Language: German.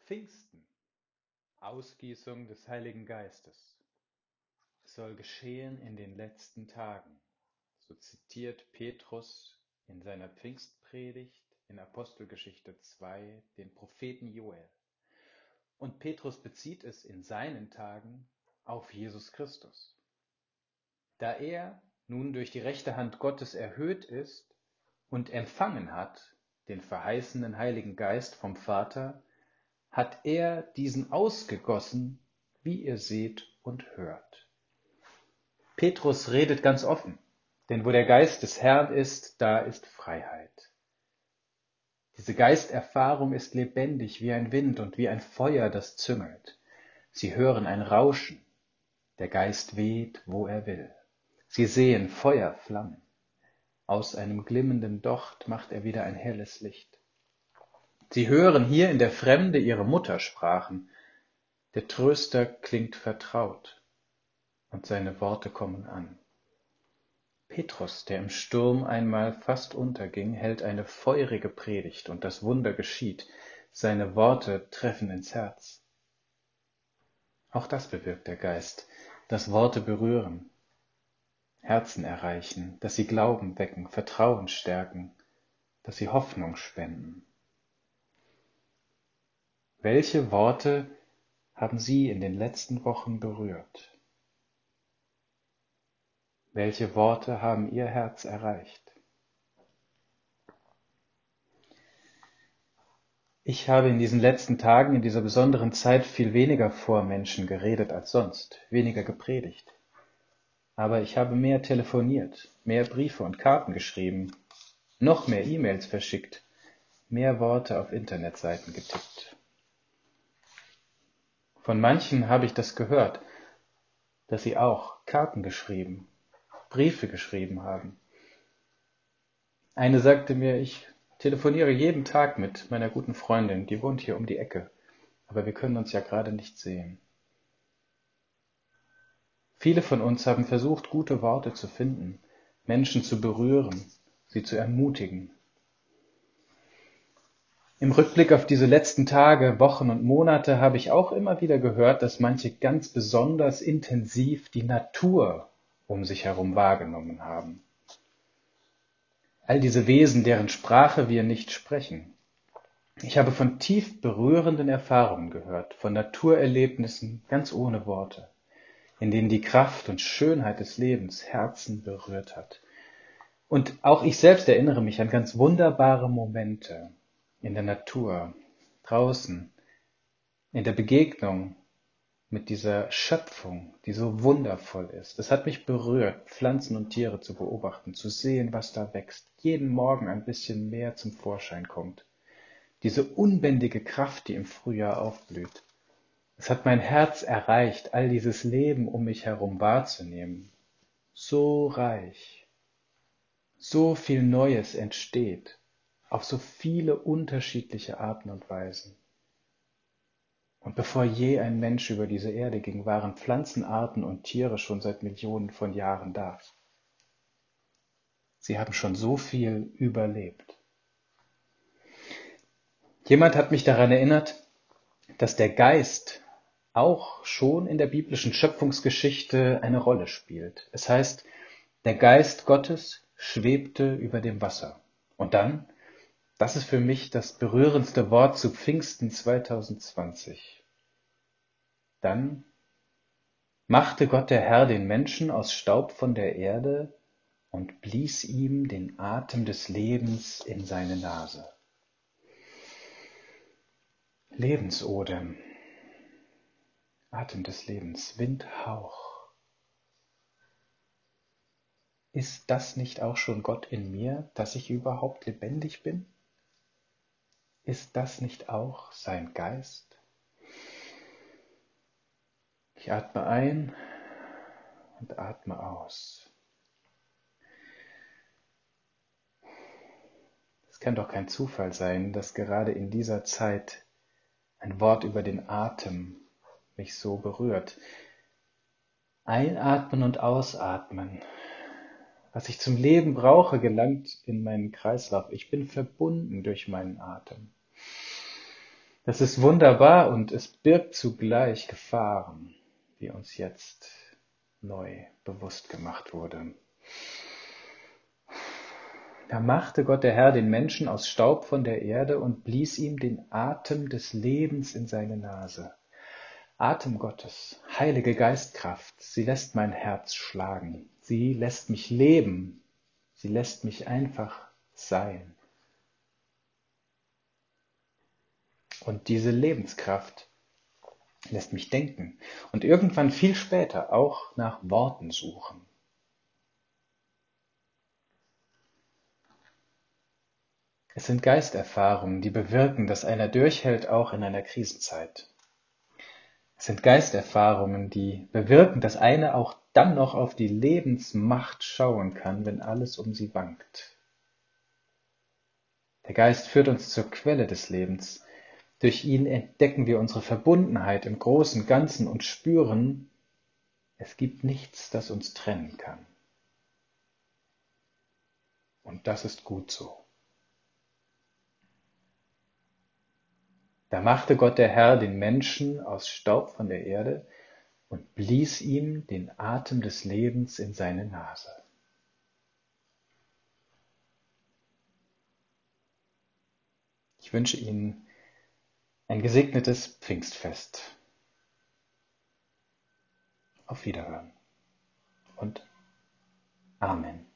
Pfingsten, Ausgießung des Heiligen Geistes. Es soll geschehen in den letzten Tagen. So zitiert Petrus in seiner Pfingstpredigt in Apostelgeschichte 2 den Propheten Joel. Und Petrus bezieht es in seinen Tagen auf Jesus Christus. Da er nun durch die rechte Hand Gottes erhöht ist und empfangen hat, den verheißenen Heiligen Geist vom Vater, hat er diesen ausgegossen, wie ihr seht und hört. Petrus redet ganz offen, denn wo der Geist des Herrn ist, da ist Freiheit. Diese Geisterfahrung ist lebendig wie ein Wind und wie ein Feuer, das züngelt. Sie hören ein Rauschen, der Geist weht, wo er will. Sie sehen Feuerflammen. Aus einem glimmenden Docht macht er wieder ein helles Licht. Sie hören hier in der Fremde ihre Muttersprachen. Der Tröster klingt vertraut und seine Worte kommen an. Petrus, der im Sturm einmal fast unterging, hält eine feurige Predigt und das Wunder geschieht. Seine Worte treffen ins Herz. Auch das bewirkt der Geist, dass Worte berühren, Herzen erreichen, dass sie Glauben wecken, Vertrauen stärken, dass sie Hoffnung spenden. Welche Worte haben Sie in den letzten Wochen berührt? Welche Worte haben Ihr Herz erreicht? Ich habe in diesen letzten Tagen, in dieser besonderen Zeit viel weniger vor Menschen geredet als sonst, weniger gepredigt. Aber ich habe mehr telefoniert, mehr Briefe und Karten geschrieben, noch mehr E-Mails verschickt, mehr Worte auf Internetseiten getippt. Von manchen habe ich das gehört, dass sie auch Karten geschrieben, Briefe geschrieben haben. Eine sagte mir, ich telefoniere jeden Tag mit meiner guten Freundin, die wohnt hier um die Ecke, aber wir können uns ja gerade nicht sehen. Viele von uns haben versucht, gute Worte zu finden, Menschen zu berühren, sie zu ermutigen. Im Rückblick auf diese letzten Tage, Wochen und Monate habe ich auch immer wieder gehört, dass manche ganz besonders intensiv die Natur um sich herum wahrgenommen haben. All diese Wesen, deren Sprache wir nicht sprechen. Ich habe von tief berührenden Erfahrungen gehört, von Naturerlebnissen ganz ohne Worte, in denen die Kraft und Schönheit des Lebens Herzen berührt hat. Und auch ich selbst erinnere mich an ganz wunderbare Momente in der Natur, draußen, in der Begegnung mit dieser Schöpfung, die so wundervoll ist. Es hat mich berührt, Pflanzen und Tiere zu beobachten, zu sehen, was da wächst, jeden Morgen ein bisschen mehr zum Vorschein kommt. Diese unbändige Kraft, die im Frühjahr aufblüht. Es hat mein Herz erreicht, all dieses Leben um mich herum wahrzunehmen. So reich, so viel Neues entsteht, auf so viele unterschiedliche Arten und Weisen. Und bevor je ein Mensch über diese Erde ging, waren Pflanzenarten und Tiere schon seit Millionen von Jahren da. Sie haben schon so viel überlebt. Jemand hat mich daran erinnert, dass der Geist auch schon in der biblischen Schöpfungsgeschichte eine Rolle spielt. Es heißt, der Geist Gottes schwebte über dem Wasser. Und dann, das ist für mich das berührendste Wort zu Pfingsten 2020. Dann machte Gott der Herr den Menschen aus Staub von der Erde und blies ihm den Atem des Lebens in seine Nase. Lebensodem, Atem des Lebens, Windhauch. Ist das nicht auch schon Gott in mir, dass ich überhaupt lebendig bin? Ist das nicht auch sein Geist? Ich atme ein und atme aus. Es kann doch kein Zufall sein, dass gerade in dieser Zeit ein Wort über den Atem mich so berührt. Einatmen und ausatmen. Was ich zum Leben brauche, gelangt in meinen Kreislauf. Ich bin verbunden durch meinen Atem. Das ist wunderbar und es birgt zugleich Gefahren, wie uns jetzt neu bewusst gemacht wurde. Da machte Gott der Herr den Menschen aus Staub von der Erde und blies ihm den Atem des Lebens in seine Nase. Atem Gottes, Heilige Geistkraft, sie lässt mein Herz schlagen, sie lässt mich leben, sie lässt mich einfach sein. Und diese Lebenskraft lässt mich denken und irgendwann viel später auch nach Worten suchen. Es sind Geisterfahrungen, die bewirken, dass einer durchhält, auch in einer Krisenzeit. Es sind Geisterfahrungen, die bewirken, dass einer auch dann noch auf die Lebensmacht schauen kann, wenn alles um sie wankt. Der Geist führt uns zur Quelle des Lebens. Durch ihn entdecken wir unsere Verbundenheit im großen Ganzen und spüren, es gibt nichts, das uns trennen kann. Und das ist gut so. Da machte Gott der Herr den Menschen aus Staub von der Erde und blies ihm den Atem des Lebens in seine Nase. Ich wünsche Ihnen ein gesegnetes Pfingstfest. Auf Wiederhören und Amen.